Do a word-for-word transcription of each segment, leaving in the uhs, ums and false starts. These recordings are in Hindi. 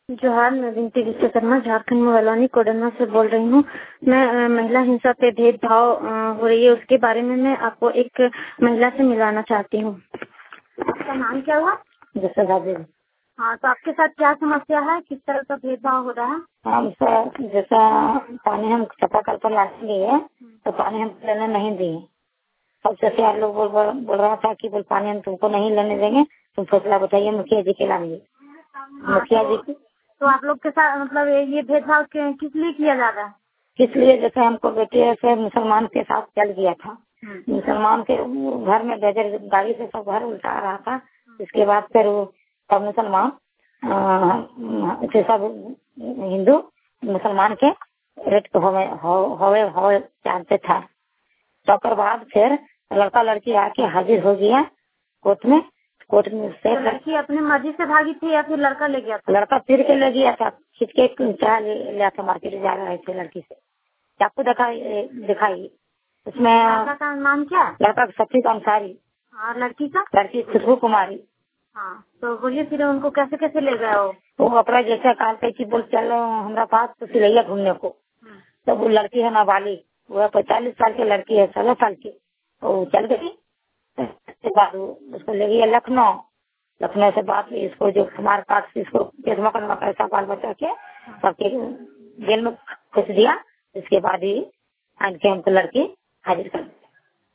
जोहार, मैं बिनती विश्व शर्मा झारखंड में बलौनी कोडरमा से बोल रही हूँ। मैं अ, महिला हिंसा पे भेदभाव अ, हो रही है, उसके बारे में मैं आपको एक महिला से मिलाना चाहती हूँ। आपका नाम क्या हुआ? जैसा देवी। हाँ, तो आपके साथ क्या समस्या है, किस तरह का भेदभाव हो रहा है? हम सर जैसा पानी हम चापाकल पर लाने गए तो पानी हम लेने नहीं दिए। सबसे चार लोग बोल, बोल रहा था कि बोल पानी हम तुमको नहीं लेने देंगे, तुम फैसला बताइए मुखिया जी के लाएंगे। मुखिया जी की तो आप लोग के साथ मतलब ये भेदभाव किस लिए किया जा रहा है? इसलिए जैसे हमको बेटे से मुसलमान के साथ चल गया था, मुसलमान के घर में गजर गाड़ी से सब घर उल्टा रहा था। इसके बाद फिर वो सब मुसलमान सब हिंदू मुसलमान के रेट होवे होवे होवे जानते था। तो बाद फिर लड़का लड़की आके हाजिर हो गया कोर्ट में। कोर्ट में से तो लड़की अपनी मर्जी से भागी थी या फिर लड़का ले गया था? लड़का फिर के ले गया था, खींच के चाह लिया था, मार्केट जा रहे थे लड़की से चाकू दिखाई दिखाई उसमें। लड़का का नाम क्या? लड़का सफीक अंसारी और लड़की का? लड़की खुशबू कुमारी। हाँ, तो बोलिए फिर उनको कैसे कैसे ले गए हो? वो अपना जैसे कहते कि बोल चलो हमारा पास तो सिलैया घूमने को। तो वो लड़की है नाबालिग, वो पैंतालीस साल की लड़की है, सोलह साल की। वो चल गई, उसके बाद उसको ले गया लखनऊ। लखनऊ से बाद इसको जो कुमार काट से इसको केस मुकदमा पैसा बाल बचा के सबके जेल में घुस दिया। इसके बाद ही आन के हमको लड़की हाजिर कर दी।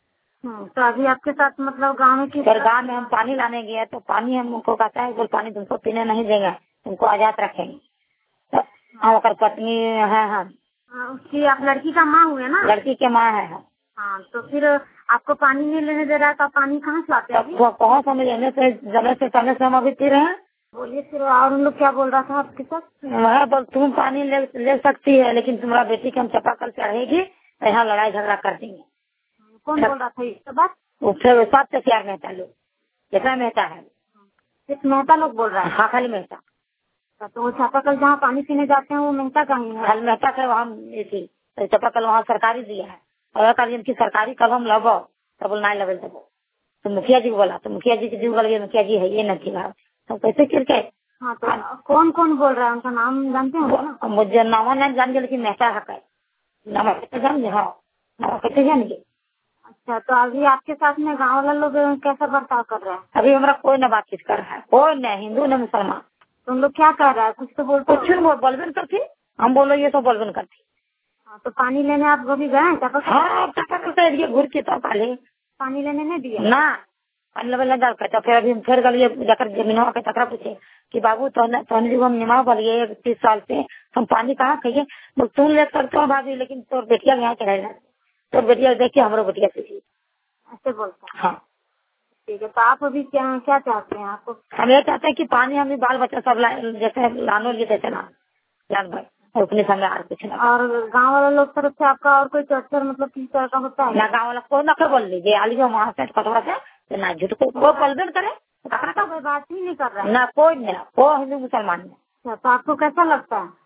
तो अभी आपके साथ मतलब गाँव में की फिर गाँव में हम पानी लाने गए तो पानी हमको कहता है बोल पानी तुमको पीने नहीं देंगे, तुमको आजाद रखेंगे। तो हाँ पत्नी है हम। उसकी आप लड़की का माँ हुए ना? लड़की के माँ है हम। हाँ, तो फिर आपको पानी नहीं लेने दे रहा है तो पानी कहाँ से लाते हैं? वो कहाँ से लेने से जगह से पहले से हम अभी पी रहे हैं। बोलिए फिर, और उन लोग क्या बोल रहा था आपके साथ? वह बोल तुम पानी ले, ले सकती है लेकिन तुम्हारा बेटी की हम चापाकल चढ़ेगी तो यहाँ लड़ाई झगड़ा कर देंगे। कौन बोल रहा था ये बात? फिर सात से चार मेहता लोग, कितना मेहता है? सिर्फ मेहता लोग बोल रहा है? हाँ खाली मेहता। तो वो चापाकल जहाँ पानी पीने जाते हैं वो मेहता कहीं है? खाली मेहता का वहाँ तो चापाकल वहाँ सरकारी दिया है और कल इनकी सरकारी कल हम लगो तो बोल नहीं लगे तब तो मुखिया जी बोला तो मुखिया जी की जी बोल मुखिया जी है ये नहीं रहा तो कैसे करके। हाँ, तो कौन कौन बोल रहा है उनका नाम जानते हैं? मुझे नामा नहीं जान गए लेकिन मेहता हक है नामा कैसे जान गए। हाँ नामा कैसे जान गए। अच्छा, तो अभी आपके साथ में गाँव वाले लोग कैसा बर्ताव कर रहे हैं? अभी हमारा कोई न बातचीत कर रहा है, कोई न हिंदू न मुसलमान। तुम लोग क्या कर रहा है? कुछ तो बोलते कुछ बोलबन करती हम बोलो ये तो बोलबन करती। हाँ, तो पानी लेने आप कभी गए हैं? हाँ चापाकल घूर के तो पहले पानी लेने नहीं दिया ना पानी लेवल डाल के तो फिर अभी हम फिर गलिए जाकर जमीनों के तकरा पूछे कि बाबू तो हम निमा बोलिए तीस साल से हम पानी कहाँ खाइए। बोल तुम ले सकते हो भाभी लेकिन तोर बेटिया यहाँ चढ़ेगा तो बेटिया देखिए हमारे बेटिया सीखी ऐसे बोलता। हाँ ठीक है, तो आप अभी क्या क्या चाहते हैं? आपको हम ये चाहते हैं कि पानी हम बाल बच्चा सब जैसे लानो लिए जैसे ना जान भाई और अपने संग और कुछ ना। और गांव वाले लोग तरफ से आपका और कोई चर्चा मतलब किस तरह का होता है? ना गाँव वाला कोई ना कर बोल लीजिए आली वहाँ से पटवा से ना झूठ को वो बोलबे करे कोई बात ही नहीं कर रहा है ना कोई नहीं वो हिंदू मुसलमान में। अच्छा, तो आपको कैसा लगता है?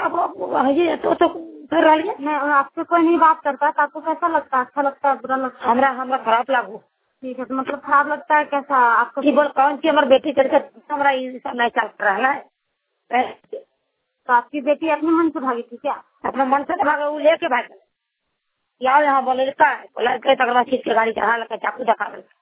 हम ये तो तो कर रही है मैं आपसे कोई नहीं बात करता तो आपको कैसा लगता है? अच्छा लगता है, बुरा लगता है? हमरा हमरा खराब लागू। ठीक है, तो मतलब खराब लगता है कैसा आपको? की बोल कौन सी हमारी बेटी करके हमारा ये सब नहीं चल रहा है। तो आपकी बेटी अपने मन से भागी थी क्या? अपने मन से भागा वो लेके भाग यार यहाँ बोले का बोला तक खींच के गाड़ी चढ़ा लगा चाकू दिखा